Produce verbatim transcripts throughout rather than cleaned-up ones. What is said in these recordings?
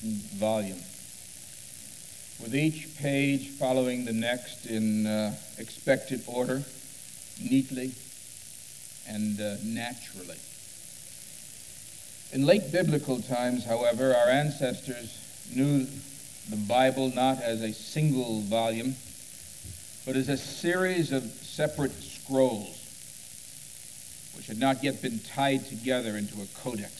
volume, with each page following the next in uh, expected order, neatly and uh, naturally. In late biblical times, however, our ancestors knew the Bible not as a single volume, but as a series of separate scrolls, which had not yet been tied together into a codex.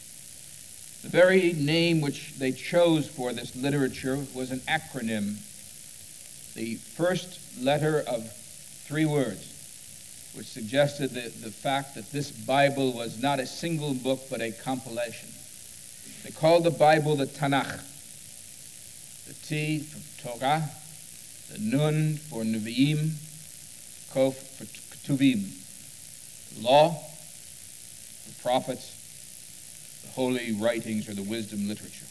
The very name which they chose for this literature was an acronym, the first letter of three words, which suggested the, the fact that this Bible was not a single book, but a compilation. They called the Bible the Tanakh. The T for Torah, the Nun for Nevi'im, Kof for Ketuvim. Law, the prophets, the holy writings, or the wisdom literature.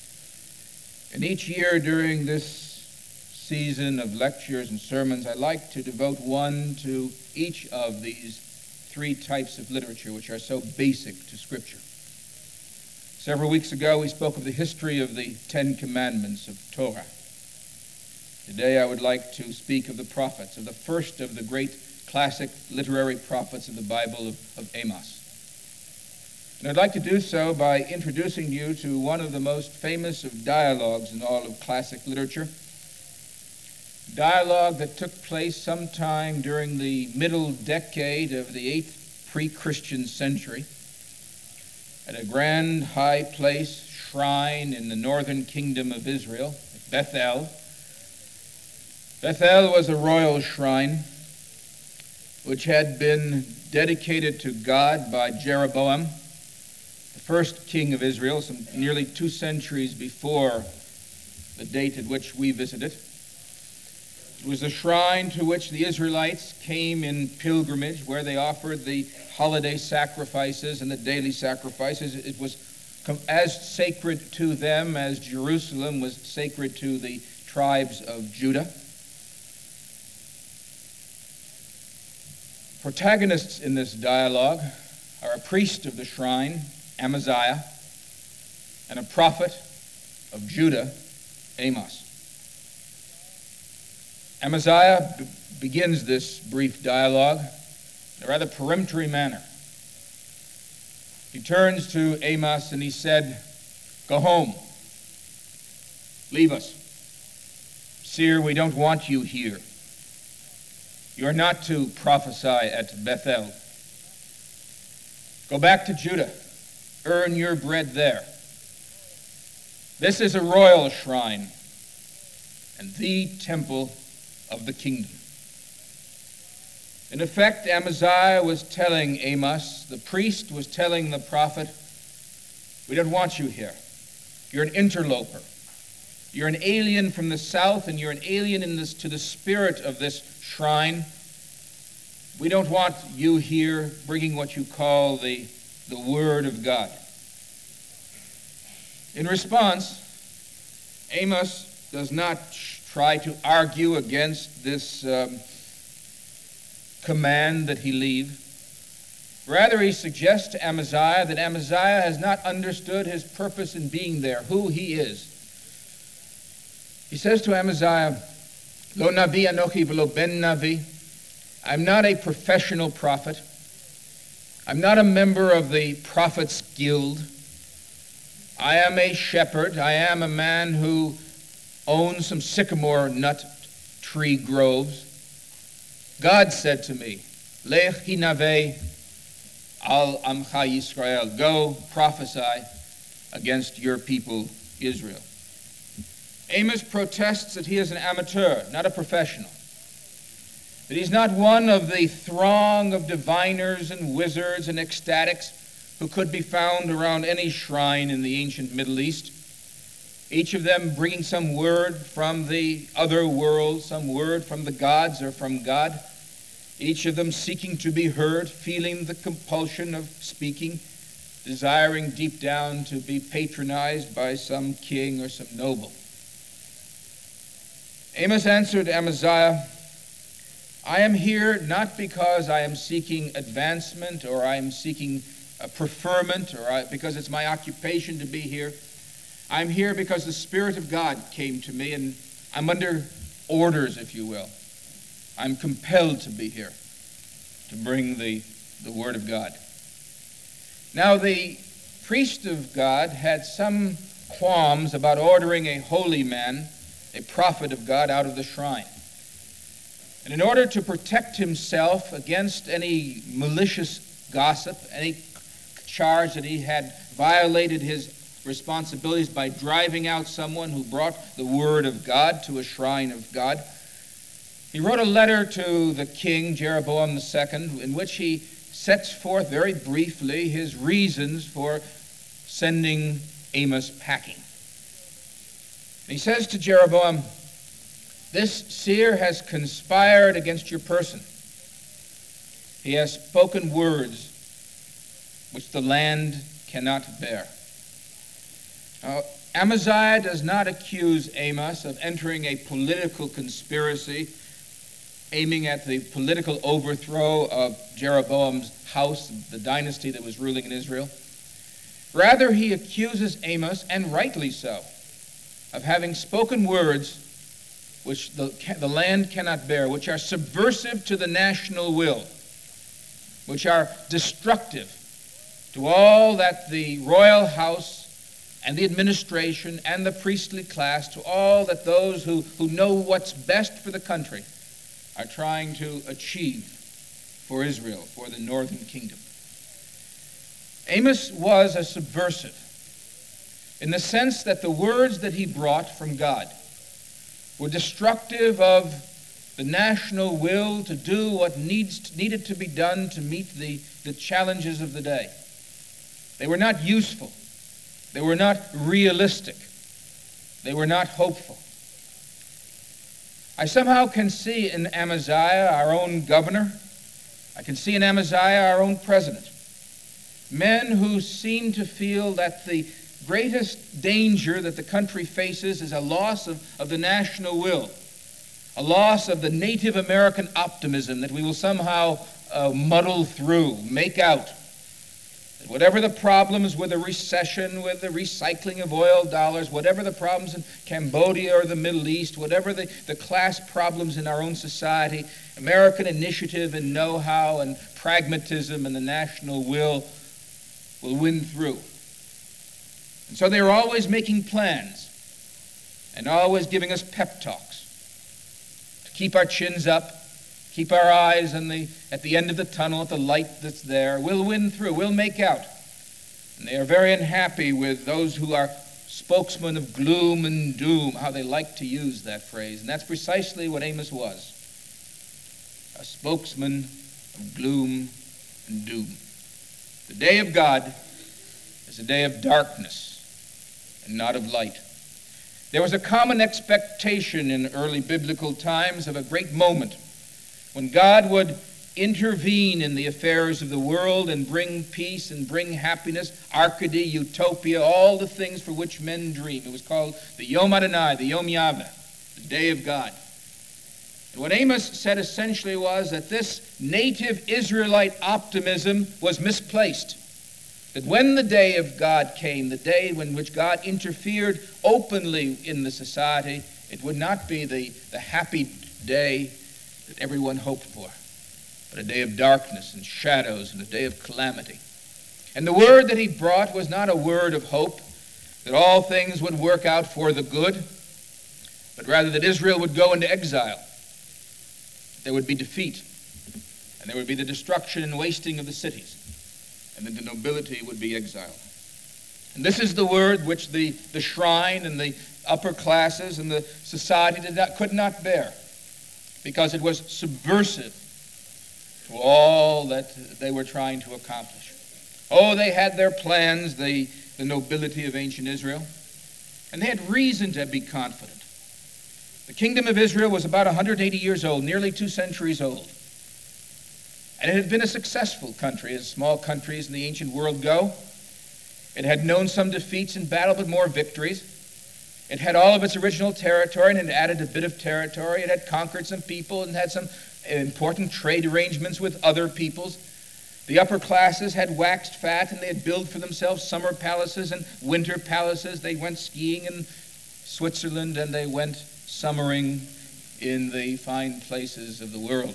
And each year during this season of lectures and sermons, I like to devote one to each of these three types of literature, which are so basic to Scripture. Several weeks ago, we spoke of the history of the Ten Commandments of Torah. Today, I would like to speak of the prophets, of the first of the great classic literary prophets of the Bible of, of Amos. And I'd like to do so by introducing you to one of the most famous of dialogues in all of classic literature, dialogue that took place sometime during the middle decade of the eighth pre-Christian century at a grand high place shrine in the northern kingdom of Israel, Bethel. Bethel was a royal shrine which had been dedicated to God by Jeroboam, the first king of Israel, some nearly two centuries before the date at which we visit it. It was a shrine to which the Israelites came in pilgrimage, where they offered the holiday sacrifices and the daily sacrifices. It was as sacred to them as Jerusalem was sacred to the tribes of Judah. Protagonists in this dialogue are a priest of the shrine, Amaziah, and a prophet of Judah, Amos. Amaziah b- begins this brief dialogue in a rather peremptory manner. He turns to Amos and he said, "Go home. Leave us. Seer, we don't want you here. You are not to prophesy at Bethel. Go back to Judah. Earn your bread there. This is a royal shrine and the temple of the kingdom." In effect, Amaziah was telling Amos, the priest was telling the prophet, we don't want you here. You're an interloper. You're an alien from the south, and you're an alien in this, to the spirit of this shrine. We don't want you here bringing what you call the, the Word of God. In response, Amos does not try to argue against this um, command that he leave. Rather, he suggests to Amaziah that Amaziah has not understood his purpose in being there, who he is. He says to Amaziah, "Lo navi anochi v'lo ben navi." I'm not a professional prophet. I'm not a member of the Prophets Guild. I am a shepherd. I am a man who owns some sycamore nut tree groves. God said to me, Lech hinaveh al amcha Yisrael. Go prophesy against your people Israel. Amos protests that he is an amateur, not a professional. That he's not one of the throng of diviners and wizards and ecstatics who could be found around any shrine in the ancient Middle East, each of them bringing some word from the other world, some word from the gods or from God, each of them seeking to be heard, feeling the compulsion of speaking, desiring deep down to be patronized by some king or some noble. Amos answered Amaziah, I am here not because I am seeking advancement or I am seeking a preferment or I, because it's my occupation to be here. I'm here because the Spirit of God came to me, and I'm under orders, if you will. I'm compelled to be here to bring the, the Word of God. Now, the priest of God had some qualms about ordering a holy man, a prophet of God, out of the shrine. And in order to protect himself against any malicious gossip, any charge that he had violated his responsibilities by driving out someone who brought the Word of God to a shrine of God, he wrote a letter to the king, Jeroboam the Second, in which he sets forth very briefly his reasons for sending Amos packing. And he says to Jeroboam, "This seer has conspired against your person. He has spoken words which the land cannot bear." Now, Amaziah does not accuse Amos of entering a political conspiracy aiming at the political overthrow of Jeroboam's house, the dynasty that was ruling in Israel. Rather, he accuses Amos, and rightly so, of having spoken words which the, the land cannot bear, which are subversive to the national will, which are destructive to all that the royal house and the administration and the priestly class, to all that those who, who know what's best for the country are trying to achieve for Israel, for the northern kingdom. Amos was a subversive in the sense that the words that he brought from God were destructive of the national will to do what needs needed to be done to meet the, the challenges of the day. They were not useful. They were not realistic. They were not hopeful. I somehow can see in Amaziah, our own governor, I can see in Amaziah, our own president, men who seem to feel that the greatest danger that the country faces is a loss of, of the national will, a loss of the Native American optimism that we will somehow uh, muddle through, make out. That whatever the problems with the recession, with the recycling of oil dollars, whatever the problems in Cambodia or the Middle East, whatever the, the class problems in our own society, American initiative and know-how and pragmatism and the national will will win through. And so they're always making plans and always giving us pep talks to keep our chins up, keep our eyes on the, at the end of the tunnel, at the light that's there. We'll win through. We'll make out. And they are very unhappy with those who are spokesmen of gloom and doom, how they like to use that phrase. And that's precisely what Amos was, a spokesman of gloom and doom. The day of God is a day of darkness and not of light. There was a common expectation in early biblical times of a great moment when God would intervene in the affairs of the world and bring peace and bring happiness, Arcady, utopia, all the things for which men dream. It was called the Yom Adonai, the Yom Yahweh, the day of God. And what Amos said essentially was that this native Israelite optimism was misplaced. That when the day of God came, the day in which God interfered openly in the society, it would not be the, the happy day that everyone hoped for, but a day of darkness and shadows and a day of calamity. And the word that he brought was not a word of hope, that all things would work out for the good, but rather that Israel would go into exile. There would be defeat, and there would be the destruction and wasting of the cities, and then the nobility would be exiled. And this is the word which the, the shrine and the upper classes and the society did not, could not bear, because it was subversive to all that they were trying to accomplish. Oh, they had their plans, the, the nobility of ancient Israel, and they had reason to be confident. The kingdom of Israel was about one hundred eighty years old, nearly two centuries old. And it had been a successful country, as small countries in the ancient world go. It had known some defeats in battle, but more victories. It had all of its original territory and it added a bit of territory. It had conquered some people and had some important trade arrangements with other peoples. The upper classes had waxed fat, and they had built for themselves summer palaces and winter palaces. They went skiing in Switzerland, and they went summering in the fine places of the world.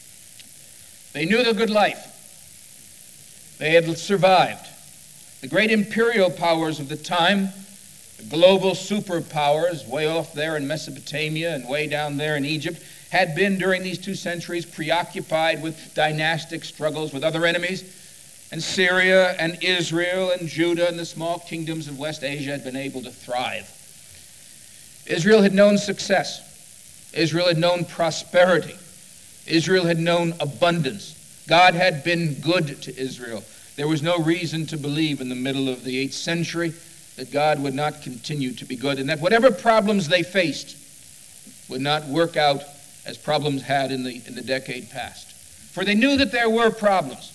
They knew the good life. They had survived. The great imperial powers of the time, the global superpowers way off there in Mesopotamia and way down there in Egypt, had been during these two centuries preoccupied with dynastic struggles with other enemies, and Syria and Israel and Judah and the small kingdoms of West Asia had been able to thrive. Israel had known success. Israel had known prosperity. Israel had known abundance. God had been good to Israel. There was no reason to believe in the middle of the eighth century that God would not continue to be good, and that whatever problems they faced would not work out as problems had in the, in the decade past. For they knew that there were problems.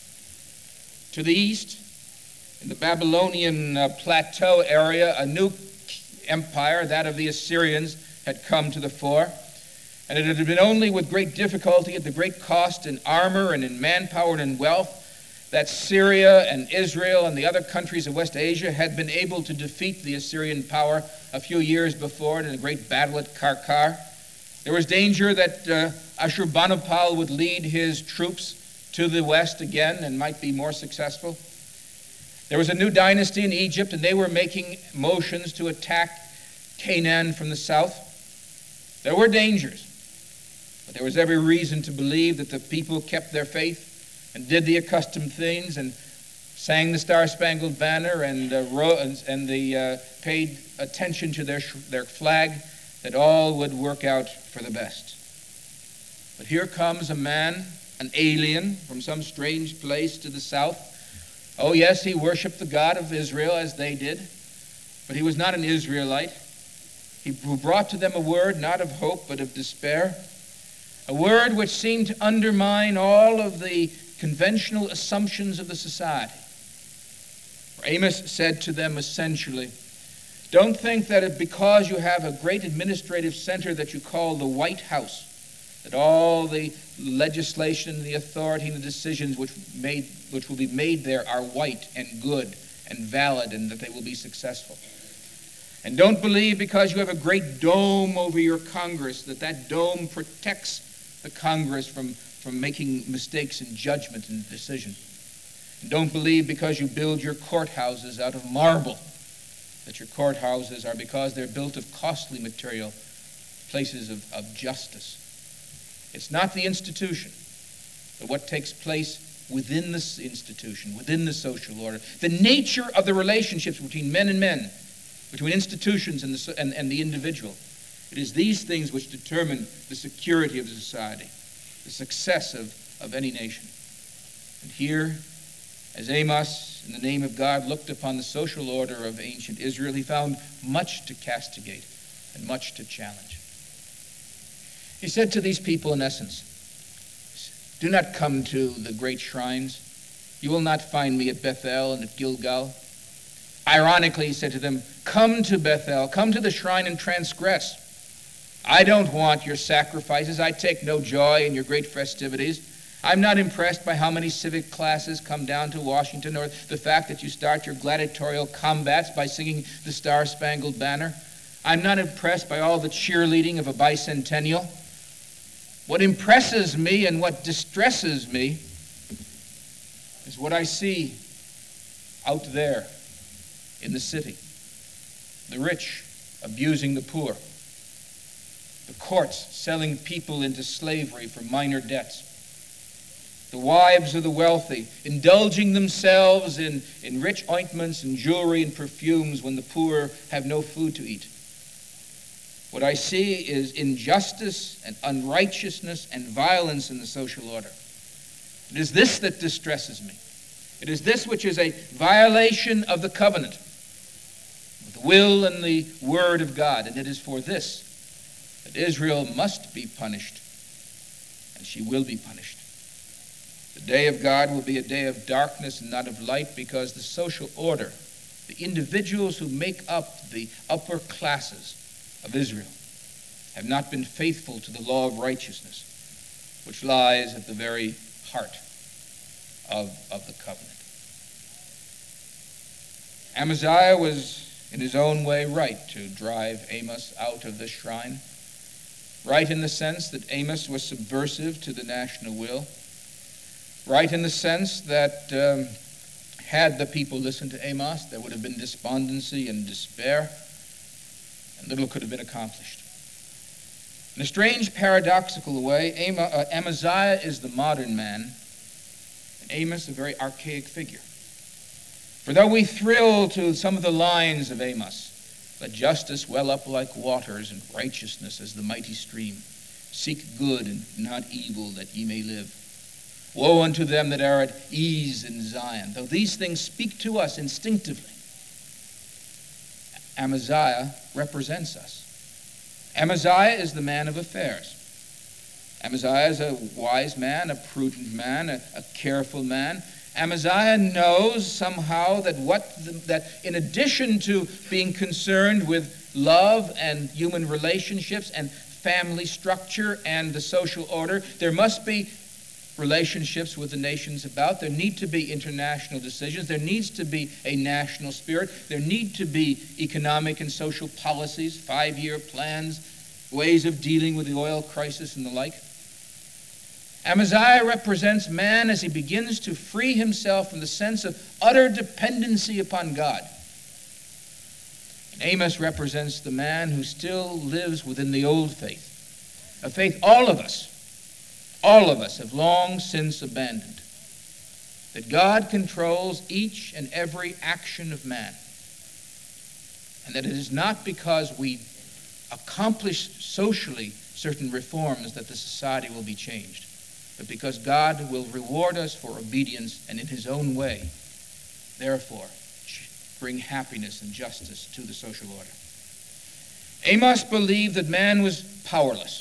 To the east, in the Babylonian uh, plateau area, a new empire, that of the Assyrians, had come to the fore. And it had been only with great difficulty, at the great cost in armor and in manpower and in wealth, that Syria and Israel and the other countries of West Asia had been able to defeat the Assyrian power a few years before in a great battle at Karkar. There was danger that uh, Ashurbanipal would lead his troops to the west again and might be more successful. There was a new dynasty in Egypt, and they were making motions to attack Canaan from the south. There were dangers, but there was every reason to believe that the people kept their faith and did the accustomed things and sang the Star-Spangled Banner and uh, ro- and, and the, uh, paid attention to their, sh- their flag, that all would work out for the best. But here comes a man, an alien from some strange place to the south. Oh yes, he worshiped the God of Israel as they did, but he was not an Israelite. He brought to them a word not of hope but of despair, a word which seemed to undermine all of the conventional assumptions of the society. Amos said to them essentially, don't think that it, because you have a great administrative center that you call the White House, that all the legislation, the authority, and the decisions which, made, which will be made there are white and good and valid, and that they will be successful. And don't believe because you have a great dome over your Congress that that dome protects the Congress from, from making mistakes in judgment and decision. And don't believe because you build your courthouses out of marble that your courthouses are, because they're built of costly material, places of, of justice. It's not the institution, but what takes place within this institution, within the social order. The nature of the relationships between men and men, between institutions and the, and, and the individual. It is these things which determine the security of the society, the success of, of any nation. And here, as Amos, in the name of God, looked upon the social order of ancient Israel, he found much to castigate and much to challenge. He said to these people, in essence, do not come to the great shrines. You will not find me at Bethel and at Gilgal. Ironically, he said to them, come to Bethel, come to the shrine and transgress. I don't want your sacrifices. I take no joy in your great festivities. I'm not impressed by how many civic classes come down to Washington, or the fact that you start your gladiatorial combats by singing the Star-Spangled Banner. I'm not impressed by all the cheerleading of a bicentennial. What impresses me and what distresses me is what I see out there in the city. The rich abusing the poor. The courts selling people into slavery for minor debts. The wives of the wealthy indulging themselves in, in rich ointments and jewelry and perfumes when the poor have no food to eat. What I see is injustice and unrighteousness and violence in the social order. It is this that distresses me. It is this which is a violation of the covenant, of the will and the word of God. And it is for this that Israel must be punished, and she will be punished. The day of God will be a day of darkness and not of light, because the social order, the individuals who make up the upper classes of Israel, have not been faithful to the law of righteousness, which lies at the very heart of, of the covenant. Amaziah was in his own way right to drive Amos out of the shrine. Right in the sense that Amos was subversive to the national will. Right in the sense that um, had the people listened to Amos, there would have been despondency and despair, and little could have been accomplished. In a strange paradoxical way, Am- uh, Amaziah is the modern man, and Amos a very archaic figure. For though we thrill to some of the lines of Amos, let justice well up like waters, and righteousness as the mighty stream. Seek good and not evil, that ye may live. Woe unto them that are at ease in Zion. Though these things speak to us instinctively, Amaziah represents us. Amaziah is the man of affairs. Amaziah is a wise man, a prudent man, a, a careful man. Amaziah knows somehow that what the, that in addition to being concerned with love and human relationships and family structure and the social order, there must be relationships with the nations about. There need to be international decisions. There needs to be a national spirit. There need to be economic and social policies, five-year plans, ways of dealing with the oil crisis and the like. Amaziah represents man as he begins to free himself from the sense of utter dependency upon God. And Amos represents the man who still lives within the old faith, a faith all of us, all of us have long since abandoned, that God controls each and every action of man, and that it is not because we accomplish socially certain reforms that the society will be changed, but because God will reward us for obedience and in his own way, therefore, bring happiness and justice to the social order. Amos believed that man was powerless.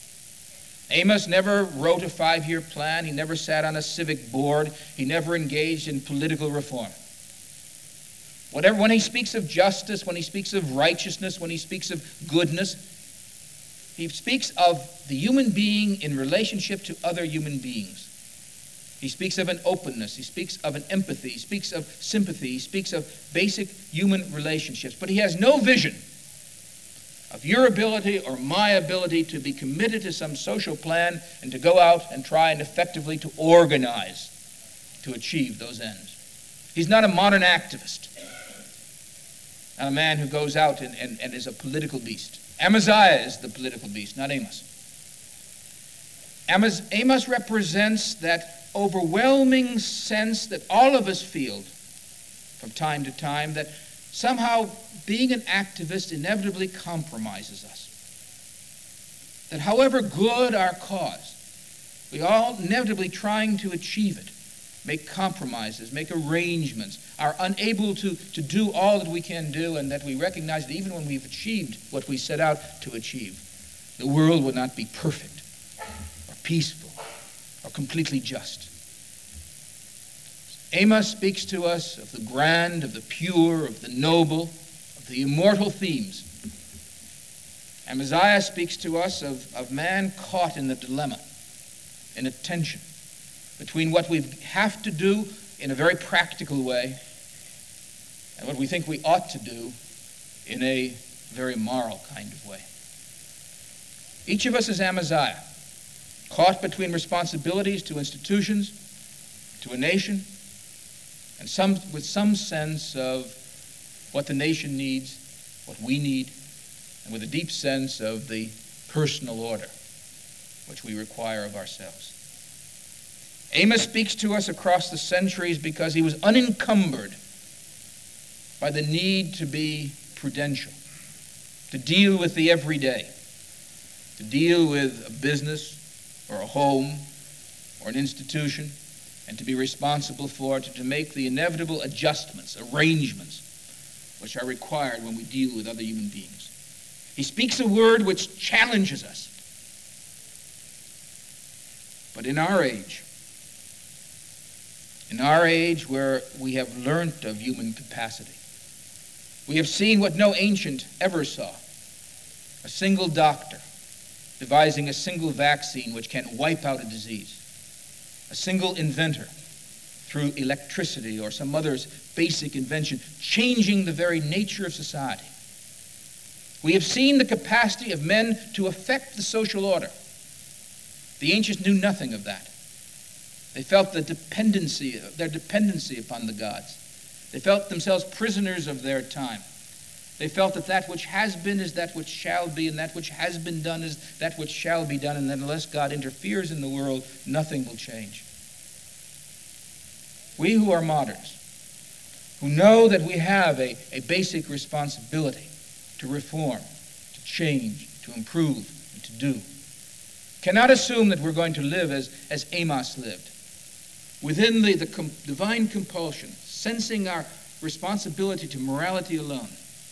Amos never wrote a five-year plan. He never sat on a civic board. He never engaged in political reform. Whatever, when he speaks of justice, when he speaks of righteousness, when he speaks of goodness, he speaks of the human being in relationship to other human beings. He speaks of an openness. He speaks of an empathy. He speaks of sympathy. He speaks of basic human relationships. But he has no vision of your ability or my ability to be committed to some social plan and to go out and try and effectively to organize to achieve those ends. He's not a modern activist, not a man who goes out and, and, and is a political beast. Amaziah is the political beast, not Amos. Amos. Amos represents that overwhelming sense that all of us feel from time to time, that somehow being an activist inevitably compromises us. That however good our cause, we all inevitably trying to achieve it, make compromises, make arrangements, are unable to, to do all that we can do, and that we recognize that even when we've achieved what we set out to achieve, the world would not be perfect or peaceful or completely just. Amos speaks to us of the grand, of the pure, of the noble, of the immortal themes. Amaziah speaks to us of, of man caught in the dilemma, in a tension between what we have to do in a very practical way and what we think we ought to do in a very moral kind of way. Each of us is Amaziah, caught between responsibilities to institutions, to a nation, and some with some sense of what the nation needs, what we need, and with a deep sense of the personal order which we require of ourselves. Amos speaks to us across the centuries because he was unencumbered by the need to be prudential, to deal with the everyday, to deal with a business or a home or an institution, and to be responsible for it, to make the inevitable adjustments, arrangements, which are required when we deal with other human beings. He speaks a word which challenges us. But in our age, in our age where we have learnt of human capacity, we have seen what no ancient ever saw, a single doctor devising a single vaccine which can wipe out a disease, a single inventor through electricity or some other basic invention, changing the very nature of society. We have seen the capacity of men to affect the social order. The ancients knew nothing of that. They felt the dependency, their dependency upon the gods. They felt themselves prisoners of their time. They felt that that which has been is that which shall be, and that which has been done is that which shall be done, and that unless God interferes in the world, nothing will change. We who are moderns, who know that we have a, a basic responsibility to reform, to change, to improve, and to do, cannot assume that we're going to live as, as Amos lived, within the, the com- divine compulsion, sensing our responsibility to morality alone.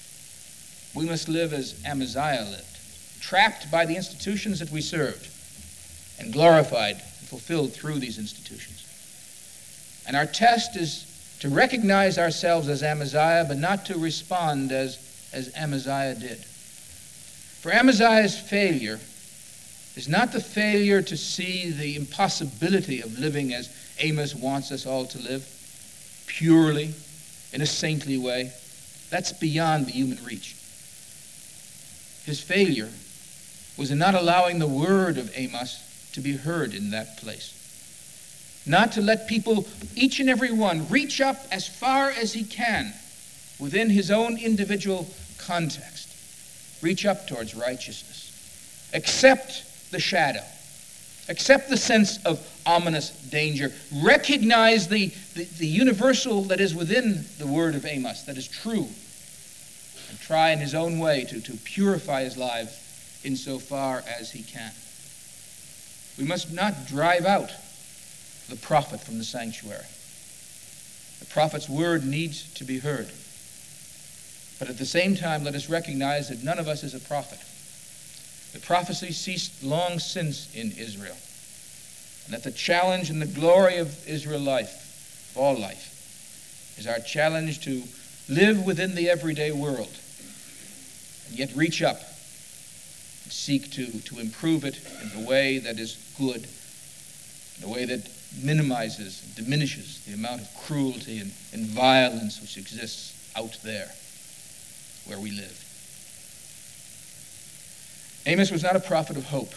We must live as Amaziah lived, trapped by the institutions that we served, and glorified and fulfilled through these institutions. And our test is to recognize ourselves as Amaziah, but not to respond as, as Amaziah did. For Amaziah's failure is not the failure to see the impossibility of living as Amos wants us all to live, purely, in a saintly way. That's beyond the human reach. His failure was in not allowing the word of Amos to be heard in that place. Not to let people, each and every one, reach up as far as he can within his own individual context. Reach up towards righteousness. Accept the shadow. Accept the sense of ominous danger. Recognize the, the, the universal that is within the word of Amos, that is true. And try in his own way to, to purify his life insofar as he can. We must not drive out the prophet from the sanctuary. The prophet's word needs to be heard. But at the same time, let us recognize that none of us is a prophet. The prophecy ceased long since in Israel. And that the challenge and the glory of Israel life, of all life, is our challenge to live within the everyday world and yet reach up and seek to, to improve it in a way that is good, in a way that minimizes and diminishes the amount of cruelty and, and violence which exists out there where we live. Amos was not a prophet of hope.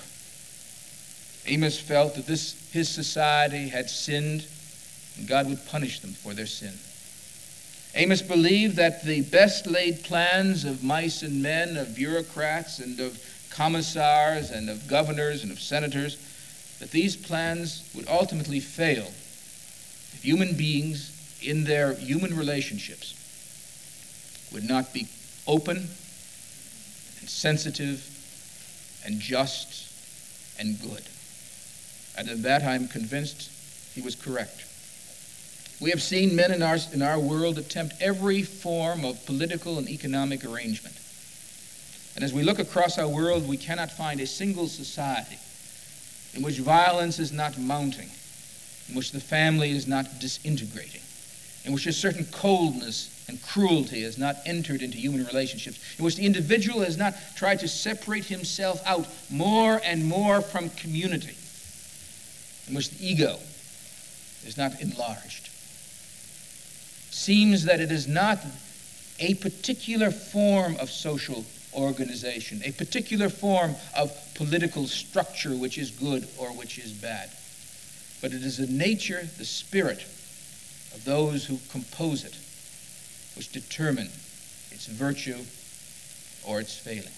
Amos felt that this his society had sinned and God would punish them for their sin. Amos believed that the best laid plans of mice and men, of bureaucrats and of commissars and of governors and of senators, that these plans would ultimately fail if human beings in their human relationships would not be open and sensitive and just and good. And in that I'm convinced he was correct. We have seen men in our, in our world attempt every form of political and economic arrangement. And as we look across our world, we cannot find a single society in which violence is not mounting, in which the family is not disintegrating, in which a certain coldness and cruelty has not entered into human relationships, in which the individual has not tried to separate himself out more and more from community, in which the ego is not enlarged. It seems that it is not a particular form of social organization, a particular form of political structure which is good or which is bad, but it is the nature, the spirit of those who compose it which determine its virtue or its failing.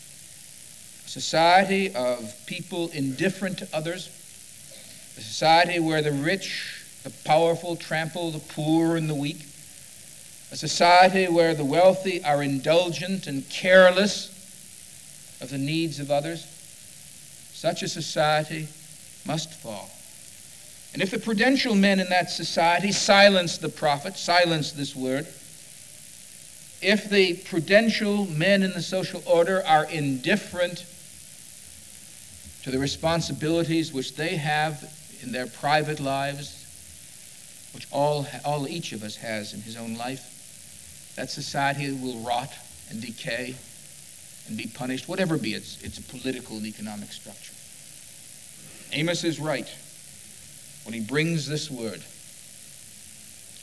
A society of people indifferent to others, a society where the rich, the powerful trample the poor and the weak, a society where the wealthy are indulgent and careless of the needs of others, such a society must fall. And if the prudential men in that society silence the prophet, silence this word, if the prudential men in the social order are indifferent to the responsibilities which they have in their private lives, which all, all each of us has in his own life, that society will rot and decay and be punished, whatever be its, its political and economic structure. Amos is right when he brings this word.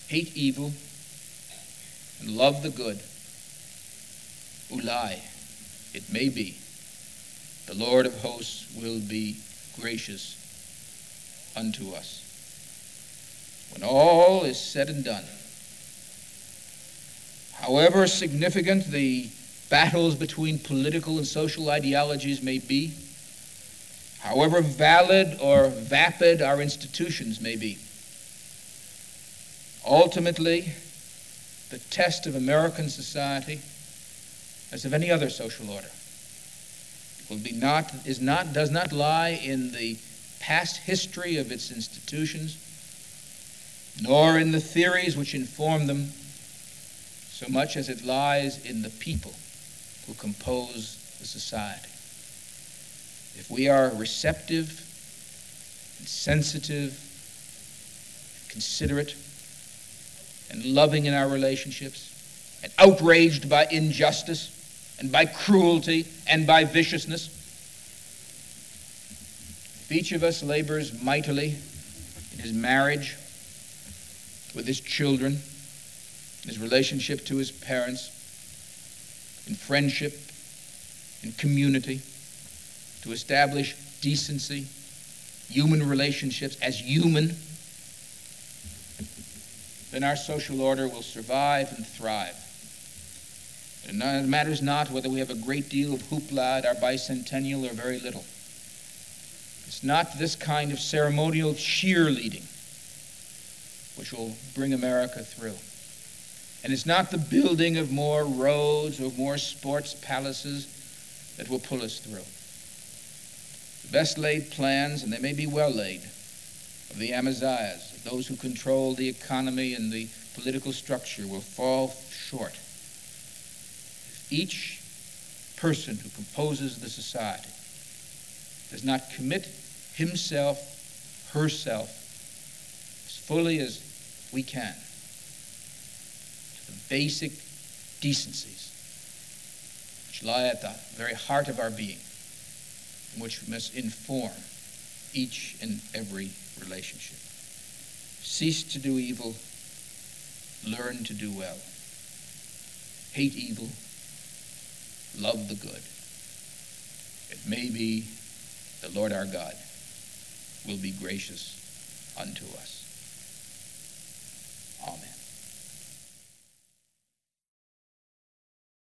hate evil, and love the good, ulai, it may be, the Lord of hosts will be gracious unto us. When all is said and done, however significant the battles between political and social ideologies may be, however valid or vapid our institutions may be, ultimately, the test of American society, as of any other social order, will be not, is not, does not lie in the past history of its institutions, nor in the theories which inform them, so much as it lies in the people who compose the society. If we are receptive and sensitive, considerate, and loving in our relationships, and outraged by injustice, and by cruelty, and by viciousness, if each of us labors mightily in his marriage, with his children, in his relationship to his parents, in friendship, in community, to establish decency, human relationships as human, then our social order will survive and thrive. It matters not whether we have a great deal of hoopla at our bicentennial or very little. It's not this kind of ceremonial cheerleading which will bring America through. And it's not the building of more roads or more sports palaces that will pull us through. The best laid plans, and they may be well laid, of the Amaziahs, of those who control the economy and the political structure, will fall short. If each person who composes the society does not commit himself, herself, as fully as we can, to the basic decencies which lie at the very heart of our being, and which must inform each and every relationship. Cease to do evil, learn to do well. Hate evil, love the good. It may be the Lord our God will be gracious unto us. Amen.